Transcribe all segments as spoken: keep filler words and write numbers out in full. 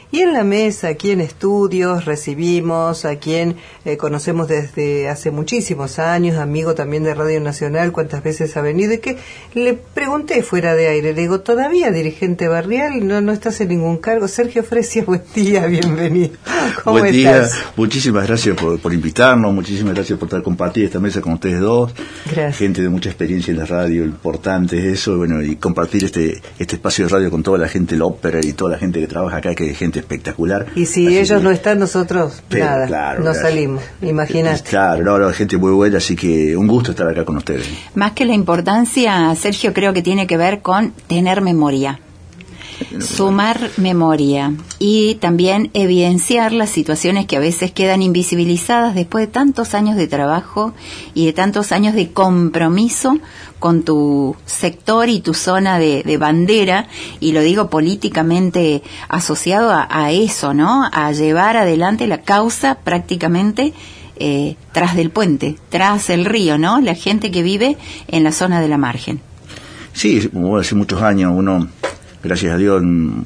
Y en la mesa, aquí en estudios, recibimos a quien eh, conocemos desde hace muchísimos años, amigo también de Radio Nacional, cuántas veces ha venido, y que le pregunté fuera de aire, le digo, ¿todavía dirigente barrial? No, no estás en ningún cargo. Sergio Fresia, buen día, bienvenido. ¿Cómo buen estás? día, muchísimas gracias por, por invitarnos, muchísimas gracias por estar compartir esta mesa con ustedes dos. Gracias. Gente de mucha experiencia en la radio, importante es eso, y bueno, y compartir este este espacio de radio con toda la gente de la ópera y toda la gente que trabaja acá, que es gente espectacular. Y si así ellos que, no están, nosotros pero, nada, claro, no gracias. salimos, imagínate. Claro, no, no, gente muy buena, así que un gusto estar acá con ustedes. Más que la importancia, Sergio, creo que tiene que ver con tener memoria. Sumar memoria y también evidenciar las situaciones que a veces quedan invisibilizadas después de tantos años de trabajo y de tantos años de compromiso con tu sector y tu zona de, de bandera, y lo digo políticamente asociado a, a eso, ¿no? A llevar adelante la causa prácticamente eh, tras del puente, tras el río, ¿no? La gente que vive en la zona de la margen. Sí, como hace muchos años uno, gracias a Dios,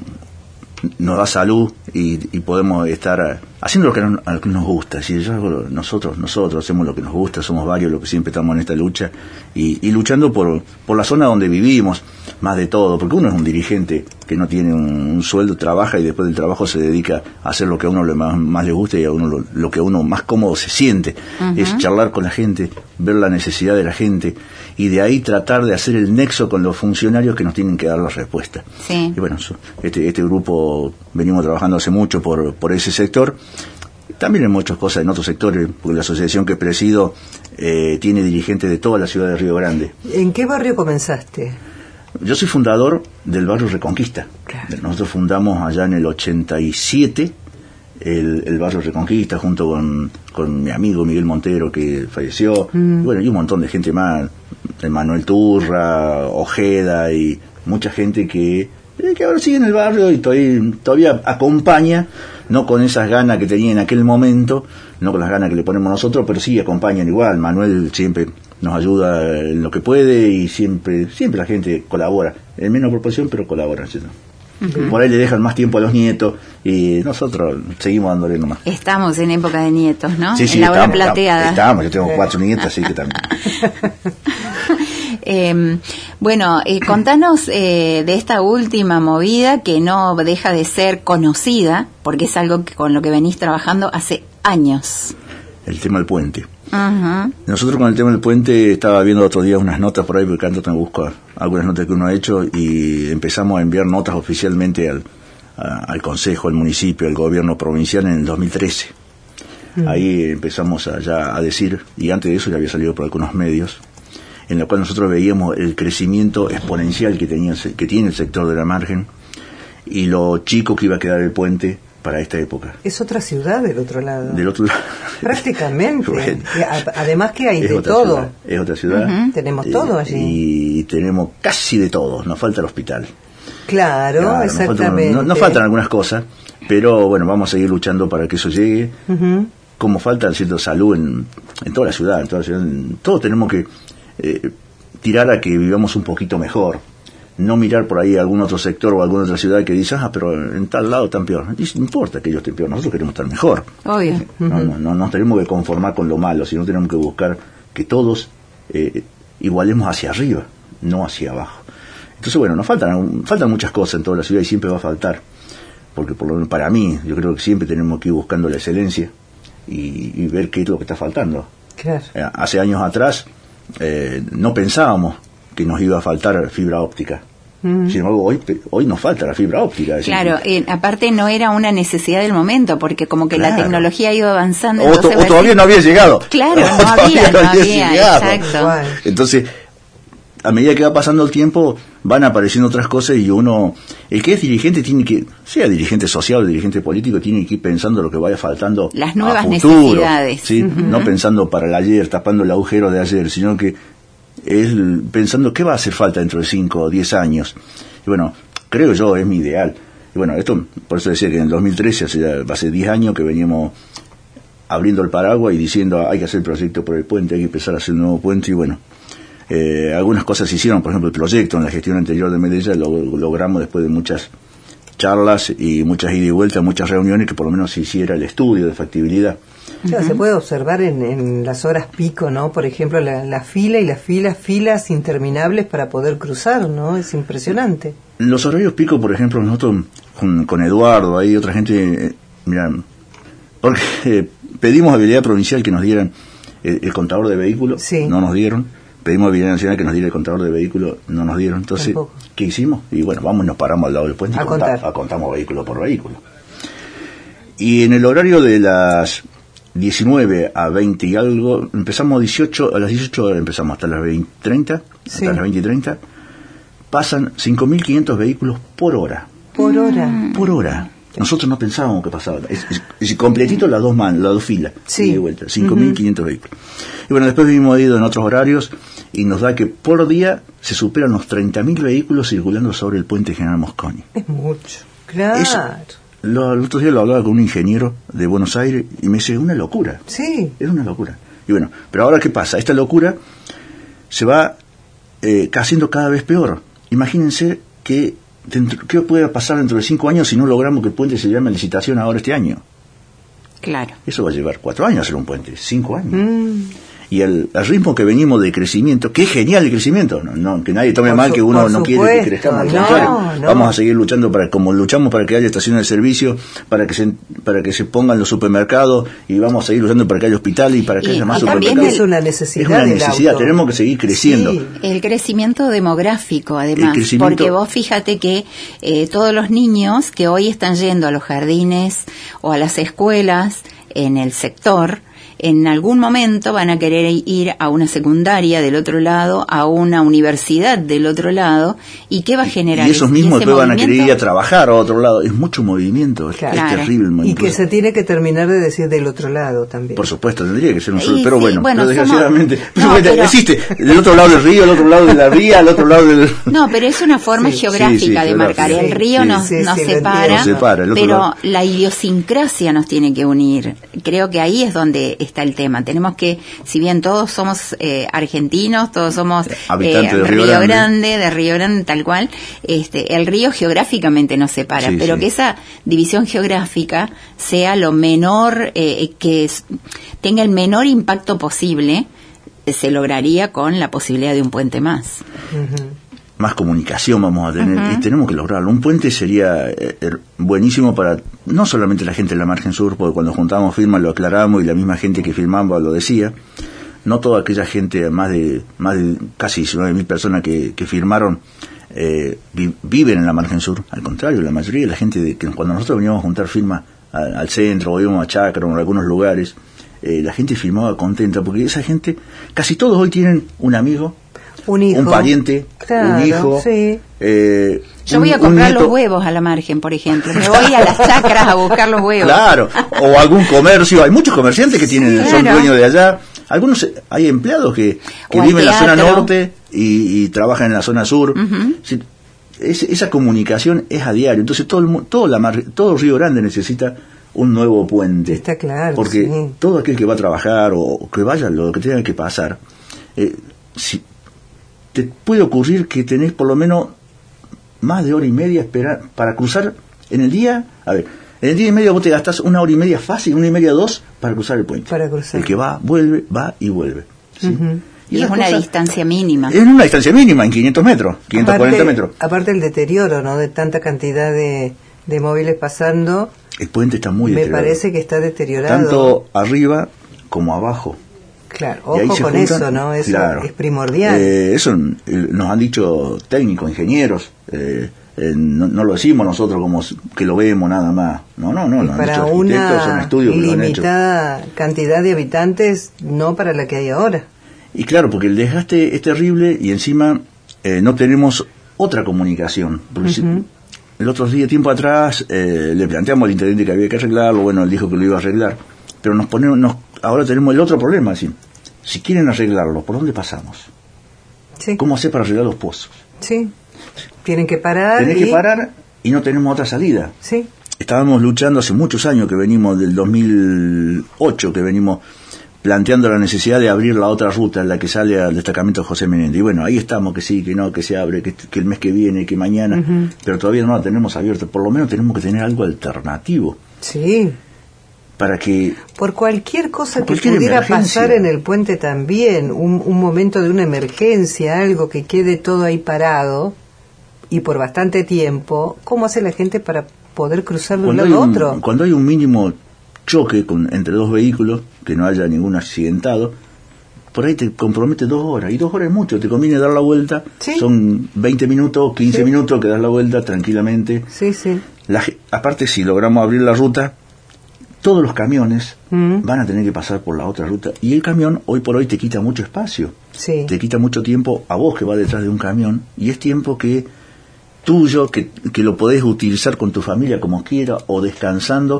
nos da salud y, y podemos estar haciendo lo que, nos, lo que nos gusta. Si yo hago, nosotros nosotros hacemos lo que nos gusta, somos varios los que siempre estamos en esta lucha y, y luchando por, por la zona donde vivimos, más de todo, porque uno es un dirigente que no tiene un, un sueldo, trabaja y después del trabajo se dedica a hacer lo que a uno le más, más le gusta y a uno lo, lo que a uno más cómodo se siente. Uh-huh. Es charlar con la gente, ver la necesidad de la gente y de ahí tratar de hacer el nexo con los funcionarios que nos tienen que dar la respuesta. Sí. Y bueno, este, este grupo venimos trabajando hace mucho por, por ese sector. También en muchas cosas en otros sectores, porque la asociación que presido eh, tiene dirigentes de toda la ciudad de Río Grande. ¿En qué barrio comenzaste? Yo soy fundador del barrio Reconquista. Claro. Nosotros fundamos allá en el ochenta y siete el, el barrio Reconquista junto con, con mi amigo Miguel Montero, que falleció, mm. y bueno, y un montón de gente más, Manuel Turra, Ojeda y mucha gente que, que ahora sigue en el barrio y todavía, todavía acompaña, no con esas ganas que tenía en aquel momento, no con las ganas que le ponemos nosotros, pero sí acompañan igual. Manuel siempre nos ayuda en lo que puede y siempre siempre la gente colabora, en menos proporción, pero colabora, ¿cierto? Uh-huh. Por ahí le dejan más tiempo a los nietos y nosotros seguimos dándole nomás. Estamos en época de nietos, ¿no? Sí, sí, en la hora estamos, plateada. Estamos, yo tengo cuatro nietas, así que también. eh, bueno, eh, contanos eh, de esta última movida que no deja de ser conocida, porque es algo que, con lo que venís trabajando hace años. El tema del puente. Uh-huh. Nosotros con el tema del puente estaba viendo otro día unas notas por ahí, porque tanto me busco algunas notas que uno ha hecho y empezamos a enviar notas oficialmente al, a, al Consejo, al municipio, al gobierno provincial en el dos mil trece. Uh-huh. Ahí empezamos a, ya a decir, y antes de eso ya había salido por algunos medios, en la cual nosotros veíamos el crecimiento exponencial que, tenía, que tiene el sector de la margen y lo chico que iba a quedar el puente para esta época. Es otra ciudad del otro lado. Del otro lado. Prácticamente. Bueno, además que hay de todo. Ciudad, es otra ciudad. Uh-huh. Tenemos eh, todo allí. Y tenemos casi de todo. Nos falta el hospital. Claro, claro exactamente. Nos faltan, no, nos faltan algunas cosas, pero bueno, vamos a seguir luchando para que eso llegue. Uh-huh. Como falta cierta salud en, en toda la ciudad, en toda la ciudad. En, todos tenemos que eh, tirar a que vivamos un poquito mejor. No mirar por ahí a algún otro sector o a alguna otra ciudad que dice, ah, pero en tal lado están peor. No importa que ellos estén peor, nosotros queremos estar mejor. Obvio. No, no, no nos tenemos que conformar con lo malo, sino tenemos que buscar que todos eh, igualemos hacia arriba, no hacia abajo. Entonces, bueno, nos faltan, faltan muchas cosas en toda la ciudad y siempre va a faltar. Porque por lo menos para mí, yo creo que siempre tenemos que ir buscando la excelencia y, y ver qué es lo que está faltando. Claro. Eh, hace años atrás eh, no pensábamos que nos iba a faltar fibra óptica. Mm. Sin embargo, hoy, hoy nos falta la fibra óptica. Claro, eh, aparte no era una necesidad del momento, porque como que claro. la tecnología iba avanzando. O, to, o todavía no había llegado. Claro, no había, no había, había exacto. Entonces, a medida que va pasando el tiempo, van apareciendo otras cosas y uno, el que es dirigente tiene que, sea dirigente social o dirigente político, tiene que ir pensando lo que vaya faltando las nuevas a futuro, necesidades. ¿sí? Uh-huh. No pensando para el ayer, tapando el agujero de ayer, sino que es pensando qué va a hacer falta dentro de cinco o diez años. Y bueno, creo yo, es mi ideal. Y bueno, esto, por eso decía que en el dos mil trece, hace, hace diez años que veníamos abriendo el paraguas y diciendo hay que hacer el proyecto por el puente, hay que empezar a hacer un nuevo puente. Y bueno, eh, algunas cosas se hicieron, por ejemplo el proyecto en la gestión anterior de Medellín lo logramos después de muchas charlas y muchas ida y vuelta, muchas reuniones, que por lo menos se hiciera el estudio de factibilidad. Claro, uh-huh. Se puede observar en, en las horas pico, ¿no? Por ejemplo, la, la fila y las filas, filas interminables para poder cruzar, ¿no? Es impresionante. Los horarios pico, por ejemplo, nosotros con, con Eduardo, hay otra gente, eh, mira, porque eh, pedimos habilidad provincial que nos dieran el, el contador de vehículos, sí. No nos dieron. Pedimos habilidad nacional que nos diera el contador de vehículos, no nos dieron. Entonces, tampoco. ¿Qué hicimos? Y bueno, vamos y nos paramos al lado del puente y contar. Conta, contamos vehículo por vehículo. Y en el horario de las diecinueve a veinte y algo, empezamos dieciocho, a las dieciocho empezamos hasta las veinte treinta, sí. Hasta las veinte y treinta, pasan cinco mil quinientos vehículos por hora. Por hora. Por hora. Nosotros no pensábamos que pasaba. Es, es, es completito las dos man, las dos filas. Sí. De vuelta, cinco mil quinientos uh-huh. vehículos. Y bueno, después hemos ido en otros horarios y nos da que por día se superan los treinta mil vehículos circulando sobre el puente General Mosconi. Es mucho, claro. Eso, lo, el otro día lo hablaba con un ingeniero de Buenos Aires y me dice, una locura. Sí. Es una locura. Y bueno, pero ahora ¿qué pasa? Esta locura se va eh, haciendo cada vez peor. Imagínense que dentro, ¿qué puede pasar dentro de cinco años si no logramos que el puente se llame a licitación ahora este año? Claro. Eso va a llevar cuatro años hacer un puente, cinco años. Mm. Y el, el ritmo que venimos de crecimiento, que es genial el crecimiento, no, no que nadie tome por mal su, que uno no quiere que crezcamos, al contrario, no, no. Vamos a seguir luchando para, como luchamos para que haya estaciones de servicio, para que se, para que se pongan los supermercados, y vamos a seguir luchando para que haya hospitales y para que y, haya más supermercados. Es una necesidad. Es una necesidad, tenemos que seguir creciendo. Sí. El crecimiento demográfico, además, crecimiento, porque vos fíjate que eh, todos los niños que hoy están yendo a los jardines o a las escuelas en el sector, en algún momento van a querer ir a una secundaria del otro lado, a una universidad del otro lado, ¿y qué va a generar? Y esos mismos después van a querer ir a trabajar a otro lado. Es mucho movimiento, es, claro. Es terrible el movimiento. Y que se tiene que terminar de decir del otro lado también. Por supuesto, tendría que ser un solo, y pero sí, bueno, bueno pero desgraciadamente, somos... no, pero... existe, el otro lado del río, el otro lado de la ría, el otro lado del... No, pero es una forma sí, geográfica sí, sí, de marcar. Sí, el río sí, nos, sí, nos, sí, separa, nos separa, pero lado. La idiosincrasia nos tiene que unir. Creo que ahí es donde está el tema. Tenemos que, si bien todos somos eh, argentinos, todos somos habitantes eh, de Río, Río Grande. Grande, de Río Grande, tal cual, este, el río geográficamente nos separa, sí, pero sí. Que esa división geográfica sea lo menor, eh, que es, tenga el menor impacto posible, eh, se lograría con la posibilidad de un puente más. Uh-huh. Más comunicación vamos a tener, uh-huh. Y tenemos que lograrlo. Un puente sería eh, buenísimo para no solamente la gente de la margen sur, porque cuando juntamos firmas lo aclaramos y la misma gente que firmaba lo decía. No toda aquella gente, más de más de casi diecinueve mil personas que, que firmaron eh, vi, viven en la margen sur. Al contrario, la mayoría de la gente de, que cuando nosotros veníamos a juntar firmas al, al centro o íbamos a Chacra o en algunos lugares, eh, la gente firmaba contenta porque esa gente, casi todos hoy tienen un amigo, un hijo, un pariente, claro, un hijo. Sí. Eh, Yo voy a comprar los huevos a la margen, por ejemplo. Me voy a las chacras a buscar los huevos. Claro, o algún comercio. Hay muchos comerciantes que tienen, sí, son claro. dueños de allá. Algunos, hay empleados que, que viven en la zona norte y, y trabajan en la zona sur. Uh-huh. Sí, es, esa comunicación es a diario. Entonces todo el, todo, la mar, todo Río Grande necesita un nuevo puente. Está claro. Porque sí. todo aquel que va a trabajar o que vaya, lo que tenga que pasar, eh, si te puede ocurrir que tenés por lo menos más de hora y media esperar para cruzar en el día. A ver, en el día y medio vos te gastás una hora y media fácil, una y media, dos, para cruzar el puente. Para cruzar. El que va, vuelve, va y vuelve. ¿Sí? Uh-huh. Y, y es una distancia mínima. Es una distancia mínima, en quinientos metros, quinientos cuarenta aparte, metros. Aparte el deterioro, ¿no? De tanta cantidad de, de móviles pasando. El puente está muy me deteriorado. Me parece que está deteriorado. Tanto arriba como abajo. Claro, ojo con juntan, eso, ¿no? Eso claro, es primordial. Eh, eso eh, nos han dicho técnicos, ingenieros, eh, eh, no, no lo decimos nosotros como que lo vemos nada más. No, no, no. Y no para una limitada cantidad de habitantes, no para la que hay ahora. Y claro, porque el desgaste es terrible y encima eh, no tenemos otra comunicación. Porque uh-huh. si, el otro día, tiempo atrás, eh, le planteamos al intendente que había que arreglarlo, bueno, él dijo que lo iba a arreglar, pero nos ponemos... Nos, ahora tenemos el otro problema, así. Si quieren arreglarlo, ¿por dónde pasamos? Sí. ¿Cómo hacer para arreglar los pozos? Sí. Tienen que parar. Tienen y... que parar y no tenemos otra salida. Sí. Estábamos luchando hace muchos años que venimos, del dos mil ocho, que venimos planteando la necesidad de abrir la otra ruta, la que sale al destacamento José Menéndez. Y bueno, ahí estamos, que sí, que no, que se abre, que, que el mes que viene, que mañana, uh-huh. pero todavía no la tenemos abierta. Por lo menos tenemos que tener algo alternativo. Sí. Para que... Por cualquier cosa por que cualquier pudiera emergencia. pasar en el puente también, un, un momento de una emergencia, algo que quede todo ahí parado, y por bastante tiempo, ¿cómo hace la gente para poder cruzar de un lado a otro? Cuando hay un mínimo choque con, entre dos vehículos, que no haya ningún accidentado, por ahí te compromete dos horas, y dos horas es mucho, te conviene dar la vuelta, ¿sí? Son veinte minutos, quince sí. minutos que das la vuelta tranquilamente. Sí, sí. La, aparte, si logramos abrir la ruta, todos los camiones mm. van a tener que pasar por la otra ruta, y el camión hoy por hoy te quita mucho espacio, sí. te quita mucho tiempo a vos que vas detrás de un camión, y es tiempo que tuyo, que, que lo podés utilizar con tu familia como quiera, o descansando,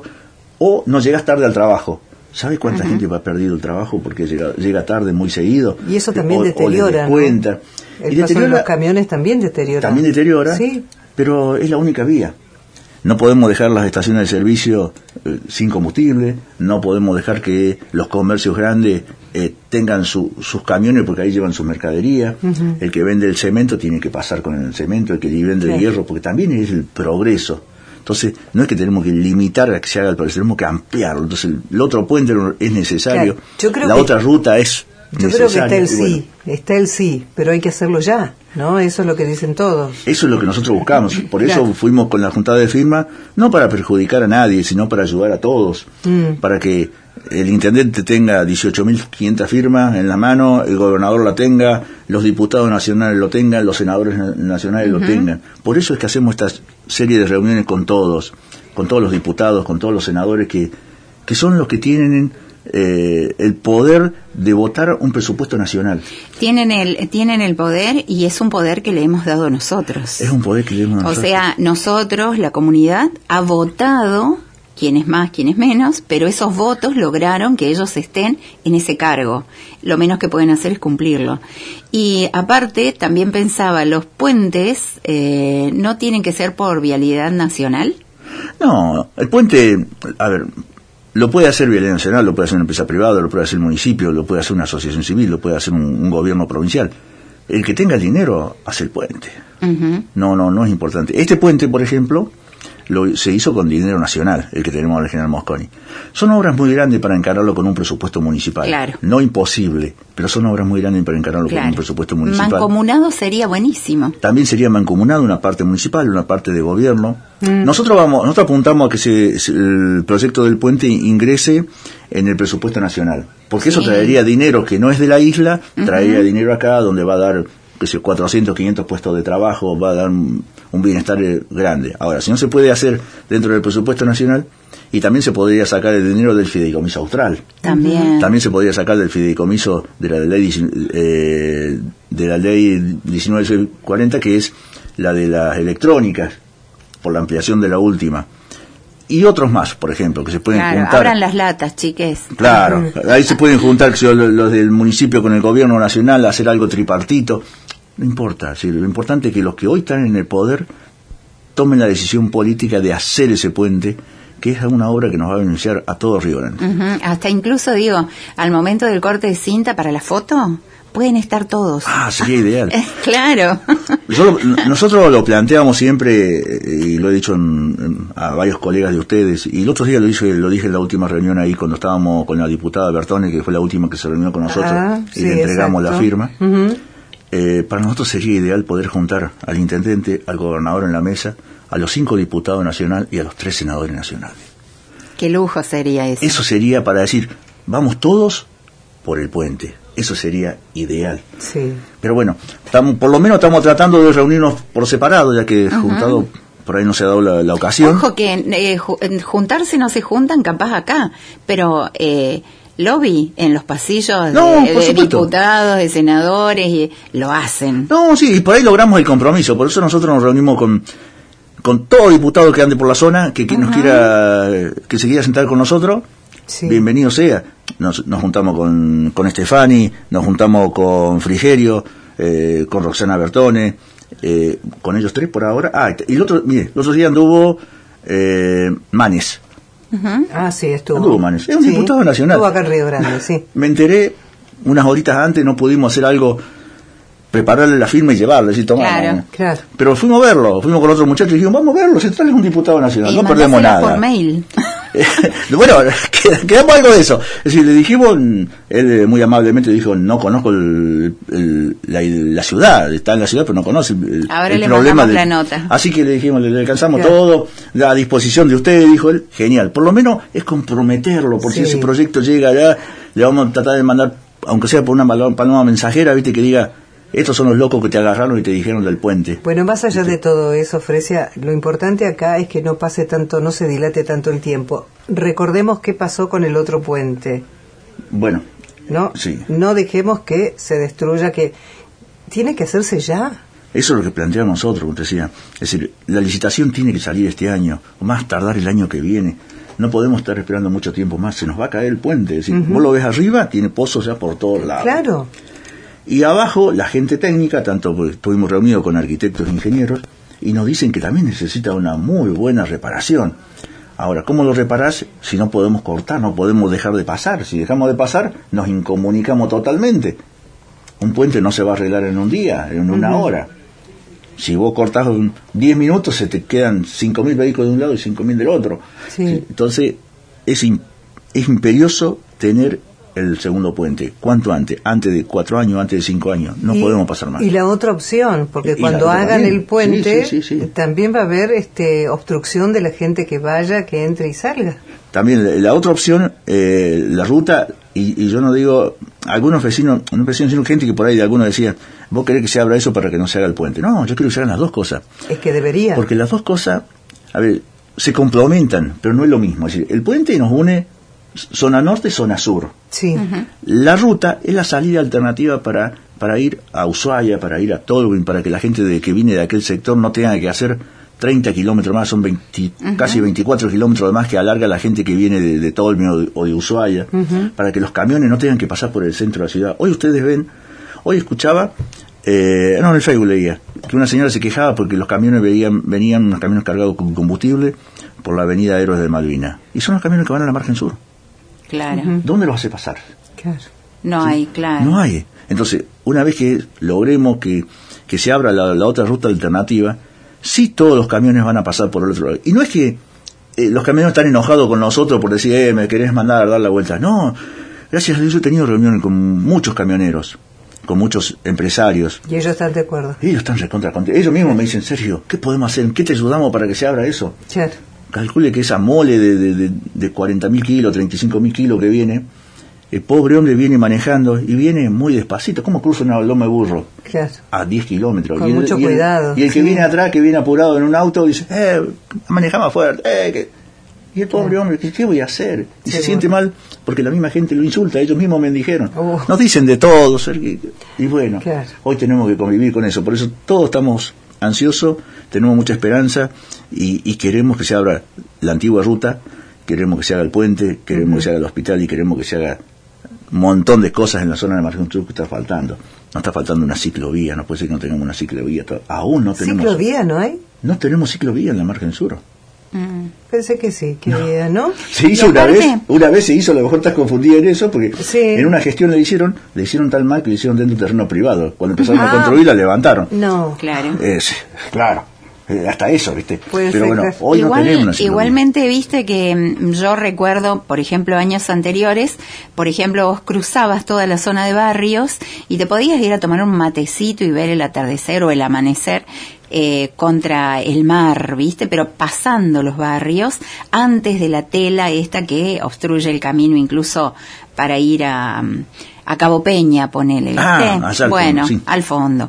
o no llegas tarde al trabajo. ¿Sabes cuánta uh-huh. gente va perdido el trabajo porque llega, llega tarde muy seguido? Y eso también o, deteriora, o cuenta. ¿no? El y paso deteriora, de los camiones también deteriora. También deteriora, sí. Pero es la única vía. No podemos dejar las estaciones de servicio eh, sin combustible, no podemos dejar que los comercios grandes eh, tengan su, sus camiones porque ahí llevan su mercadería. Uh-huh. El que vende el cemento tiene que pasar con el cemento, el que vende el sí. hierro, porque también es el progreso. Entonces, no es que tenemos que limitar a que se haga el progreso, tenemos que ampliarlo. Entonces, el, el otro puente es necesario, claro. Yo creo la que, otra ruta es yo necesaria. Yo creo que está el sí, bueno, está el sí, pero hay que hacerlo ya, ¿no? Eso es lo que dicen todos. Eso es lo que nosotros buscamos. Por eso claro. fuimos con la juntada de firma, no para perjudicar a nadie, sino para ayudar a todos. Mm. Para que el intendente tenga dieciocho mil quinientas firmas en la mano, el gobernador la tenga, los diputados nacionales lo tengan, los senadores nacionales uh-huh. lo tengan. Por eso es que hacemos esta serie de reuniones con todos, con todos los diputados, con todos los senadores que, que son los que tienen eh, el poder de votar un presupuesto nacional. Tienen el, tienen el poder, y es un poder que le hemos dado nosotros. Es un poder que le hemos dado nosotros. O sea, nosotros, la comunidad, ha votado, quienes más, quienes menos, pero esos votos lograron que ellos estén en ese cargo. Lo menos que pueden hacer es cumplirlo. Y aparte, también pensaba, los puentes eh, no tienen que ser por vialidad nacional. No, el puente, a ver, lo puede hacer vialidad nacional, lo puede hacer una empresa privada, lo puede hacer el municipio, lo puede hacer una asociación civil, lo puede hacer un, un gobierno provincial. El que tenga el dinero hace el puente. Uh-huh. No, no, no es importante. Este puente, por ejemplo, Lo, se hizo con dinero nacional, el que tenemos al general Mosconi. Son obras muy grandes para encararlo con un presupuesto municipal. Claro. No imposible, pero son obras muy grandes para encararlo claro. con un presupuesto municipal. Mancomunado sería buenísimo. También sería mancomunado una parte municipal, una parte de gobierno. Mm. Nosotros vamos, nosotros apuntamos a que se, se, el proyecto del puente ingrese en el presupuesto nacional, porque sí. eso traería dinero que no es de la isla, traería uh-huh. dinero acá donde va a dar cuatrocientos, quinientos puestos de trabajo, va a dar un, un bienestar grande. Ahora, si no se puede hacer dentro del presupuesto nacional, y también se podría sacar el dinero del fideicomiso austral. También. También se podría sacar del fideicomiso de la ley, eh, de la ley diecinueve cuarenta, que es la de las electrónicas, por la ampliación de la última. Y otros más, por ejemplo, que se pueden claro, juntar. Abran las latas, chiques. Claro, ahí se pueden juntar los, los del municipio con el gobierno nacional, hacer algo tripartito. No importa, sí, lo importante es que los que hoy están en el poder tomen la decisión política de hacer ese puente, que es una obra que nos va a beneficiar a todo Río Grande. Uh-huh. Hasta incluso, digo, al momento del corte de cinta para la foto, pueden estar todos. Ah, sería ideal. Claro. Yo lo, nosotros lo planteamos siempre, y lo he dicho en, en, a varios colegas de ustedes, y el otro día lo dije, lo dije en la última reunión ahí, cuando estábamos con la diputada Bertone, que fue la última que se reunió con nosotros, ah, y sí, le entregamos exacto. la firma. Uh-huh. Eh, para nosotros sería ideal poder juntar al intendente, al gobernador en la mesa, a los cinco diputados nacionales y a los tres senadores nacionales. Qué lujo sería eso. Eso sería para decir, vamos todos por el puente. Eso sería ideal. Sí. Pero bueno, estamos, por lo menos estamos tratando de reunirnos por separado, ya que uh-huh. juntado por ahí no se ha dado la, la ocasión. Ojo que eh, juntarse no se juntan capaz acá, pero... Eh, lobby en los pasillos no, de, de diputados, de senadores, y lo hacen. No, sí, y por ahí logramos el compromiso. Por eso nosotros nos reunimos con con todo diputado que ande por la zona, que, que nos quiera, que se quiera sentar con nosotros. Sí. Bienvenido sea. Nos, nos juntamos con, con Estefani, nos juntamos con Frigerio, eh, con Roxana Bertone, eh, con ellos tres por ahora. Ah, y el otro, mire, el otro día anduvo eh, Manes. Uh-huh. Ah, sí, estuvo. Anduvo Manes. Es un sí. diputado nacional. Estuvo acá en Río Grande, sí. Me enteré unas horitas antes, no pudimos hacer algo, prepararle la firma y llevarla, decir, toma. Claro, no. claro. Pero fuimos a verlo, fuimos con otro muchacho y dijimos, vamos a verlo, si tal es un diputado nacional, y no perdemos nada. por mail. Bueno, quedamos algo de eso. Es decir, le dijimos, él muy amablemente dijo, no conozco el, el, la, la ciudad, está en la ciudad pero no conoce el, Ahora el le problema. mandamos De, la nota. Así que le dijimos, le, le alcanzamos Claro. todo, a disposición de ustedes, dijo él, genial. Por lo menos es comprometerlo, por Sí. si ese proyecto llega allá, le vamos a tratar de mandar, aunque sea por una paloma mensajera, viste, que diga, estos son los locos que te agarraron y te dijeron del puente. Bueno, más allá de todo eso, Fresia, lo importante acá es que no pase tanto, no se dilate tanto el tiempo. Recordemos qué pasó con el otro puente, Bueno, ¿no? sí. No dejemos que se destruya, que tiene que hacerse ya. Eso es lo que planteamos nosotros, como te decía. Es decir, la licitación tiene que salir este año, o más tardar el año que viene. No podemos estar esperando mucho tiempo más, se nos va a caer el puente. Es decir, uh-huh. Vos lo ves arriba, tiene pozos ya por todos lados. Claro. Y abajo, la gente técnica, tanto porque estuvimos reunidos con arquitectos e ingenieros, y nos dicen que también necesita una muy buena reparación. Ahora, ¿cómo lo reparás si no podemos cortar, no podemos dejar de pasar? Si dejamos de pasar, nos incomunicamos totalmente. Un puente no se va a arreglar en un día, en una uh-huh. hora. Si vos cortás diez minutos, se te quedan cinco mil vehículos de un lado y cinco mil del otro. Sí. Entonces, es, es imperioso tener el segundo puente. ¿Cuánto antes? Antes de cuatro años, antes de cinco años. No y, podemos pasar más. Y la otra opción, porque y cuando hagan también. el puente, sí, sí, sí, sí. también va a haber este, obstrucción de la gente que vaya, que entre y salga. También la, la otra opción, eh, la ruta, y, y yo no digo, algunos vecinos, no vecinos, sino gente que por ahí de algunos decían, vos querés que se abra eso para que no se haga el puente. No, yo quiero que se hagan las dos cosas. Es que debería. Porque las dos cosas, a ver, se complementan, pero no es lo mismo. Es decir, el puente nos une zona norte, zona sur. Sí. Uh-huh. La ruta es la salida alternativa para, para ir a Ushuaia, para ir a Tolwyn, para que la gente de que viene de aquel sector no tenga que hacer treinta kilómetros más, son veinte, uh-huh. casi veinticuatro kilómetros más que alarga la gente que viene de, de Tolwyn o de, o de Ushuaia, uh-huh. para que los camiones no tengan que pasar por el centro de la ciudad. Hoy ustedes ven, hoy escuchaba, eh, no, en el Facebook leía, que una señora se quejaba porque los camiones veían, venían unos camiones cargados con combustible por la avenida Héroes de Malvinas. Y son los camiones que van a la margen sur. Claro. Uh-huh. ¿Dónde los hace pasar? Claro. No ¿Sí? hay, claro. No hay. Entonces, una vez que logremos que, que se abra la, la otra ruta alternativa, sí todos los camiones van a pasar por el otro lado. Y no es que eh, los camiones están enojados con nosotros por decir, eh, me querés mandar a dar la vuelta. No, gracias a Dios he tenido reuniones con muchos camioneros, con muchos empresarios. Y ellos están de acuerdo. Ellos están recontra contentos. Ellos mismos me dicen, Sergio, ¿qué podemos hacer? ¿En qué te ayudamos para que se abra eso? Claro. Calcule que esa mole de, de, de, de cuarenta mil kilos, treinta y cinco mil kilos que viene, el pobre hombre viene manejando y viene muy despacito. ¿Cómo cruza una loma de burro? Claro. A diez kilómetros. Con y el, mucho y el, cuidado. Y el que sí. viene atrás, que viene apurado en un auto, dice, eh, manejamos fuerte. Eh, que... Y el pobre hombre, ¿qué, ¿qué voy a hacer? Y sí, se siente bueno. mal porque la misma gente lo insulta. Ellos mismos me dijeron. Uh. Nos dicen de todo, Sergio. Y bueno, claro. hoy tenemos que convivir con eso. Por eso todos estamos ansiosos, tenemos mucha esperanza y, y queremos que se abra la antigua ruta, queremos que se haga el puente, queremos uh-huh. que se haga el hospital y queremos que se haga un montón de cosas en la zona de Margen Sur que está faltando. No está faltando una ciclovía, no puede ser que no tengamos una ciclovía. Aún no tenemos... ¿Ciclovía no hay? No tenemos ciclovía en la Margen Sur. Mm. Pensé que sí, que no. Había, ¿no? Se hizo una vez, una vez se hizo, a lo mejor estás confundida en eso, porque sí. en una gestión le hicieron, le hicieron tal mal que le hicieron dentro de un terreno privado. Cuando empezaron ah. a construir, la levantaron. No. Claro. Eh, sí, claro. Eh, hasta eso, ¿viste? Puede Pero bueno, ser. hoy Igual, no tenemos una ciclovía. Igualmente, viste que yo recuerdo, por ejemplo, años anteriores, por ejemplo, vos cruzabas toda la zona de barrios y te podías ir a tomar un matecito y ver el atardecer o el amanecer eh, contra el mar, viste, pero pasando los barrios antes de la tela esta que obstruye el camino incluso para ir a, a Cabo Peña, ponele, ¿viste? Ah, allá al bueno, fondo, sí. al fondo.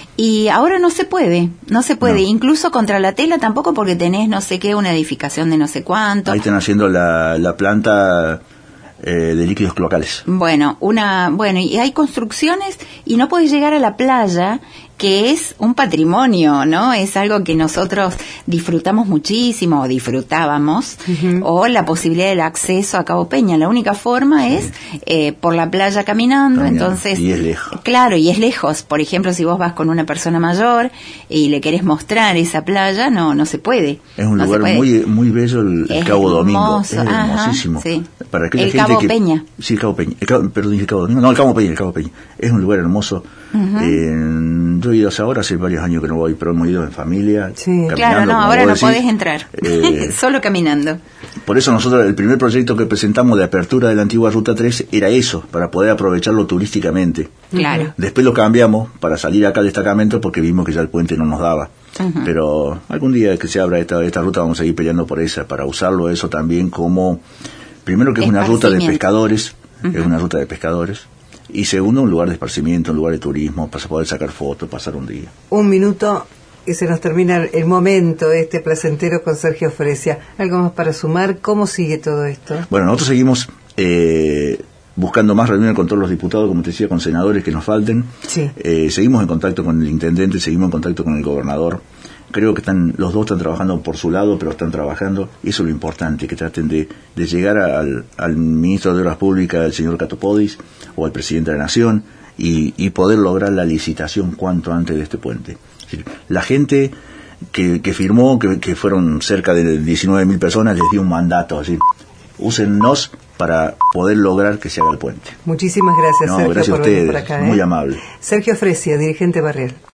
Y ahora no se puede, no se puede, no. Incluso contra la tela tampoco porque tenés no sé qué, una edificación de no sé cuánto. Ahí están haciendo la, la planta eh, de líquidos cloacales. Bueno, una, bueno, y hay construcciones y no podés llegar a la playa que es un patrimonio, ¿no? Es algo que nosotros disfrutamos muchísimo, o disfrutábamos, uh-huh. o la posibilidad del acceso a Cabo Peña. La única forma sí. es eh, por la playa caminando, caminando, entonces... Y es lejos. Claro, y es lejos. Por ejemplo, si vos vas con una persona mayor y le querés mostrar esa playa, no no se puede. Es un no lugar muy muy bello el, el Cabo Domingo. Es hermosísimo. Ajá, sí. Para el gente Cabo que, Peña. Sí, el Cabo Peña. El Cabo, perdón, el Cabo Domingo. No, el Cabo Peña, el Cabo Peña. Es un lugar hermoso. Uh-huh. eh, yo he ido hace ahora, hace varios años que no voy, pero hemos ido en familia. Sí. Claro, no, ahora no podés entrar. Eh, Solo caminando. Por eso nosotros, el primer proyecto que presentamos de apertura de la antigua Ruta tres era eso, para poder aprovecharlo turísticamente. Claro. Después lo cambiamos para salir acá al destacamento porque vimos que ya el puente no nos daba. Uh-huh. Pero algún día que se abra esta, esta ruta vamos a seguir peleando por esa, para usarlo eso también como, primero que es una ruta de pescadores, uh-huh. es una ruta de pescadores, y segundo un lugar de esparcimiento, un lugar de turismo, para poder sacar fotos, pasar un día. Un minuto y se nos termina el momento este placentero con Sergio Fresia. ¿Algo más para sumar? ¿Cómo sigue todo esto? Bueno, nosotros seguimos eh, buscando más reuniones con todos los diputados, como te decía, con senadores que nos falten. Sí. Eh, seguimos en contacto con el intendente, seguimos en contacto con el gobernador. Creo que están los dos están trabajando por su lado, pero están trabajando, y eso es lo importante, que traten de, de llegar al, al ministro de Obras Públicas, el señor Catopodis, o al presidente de la Nación, y, y poder lograr la licitación cuanto antes de este puente. Es decir, la gente que, que firmó, que, que fueron cerca de diecinueve mil personas, les dio un mandato, así, úsennos para poder lograr que se haga el puente. Muchísimas gracias, no, Sergio, gracias por a ustedes, venir por acá. Muy ¿eh? amable. Sergio Fresia, dirigente barrial.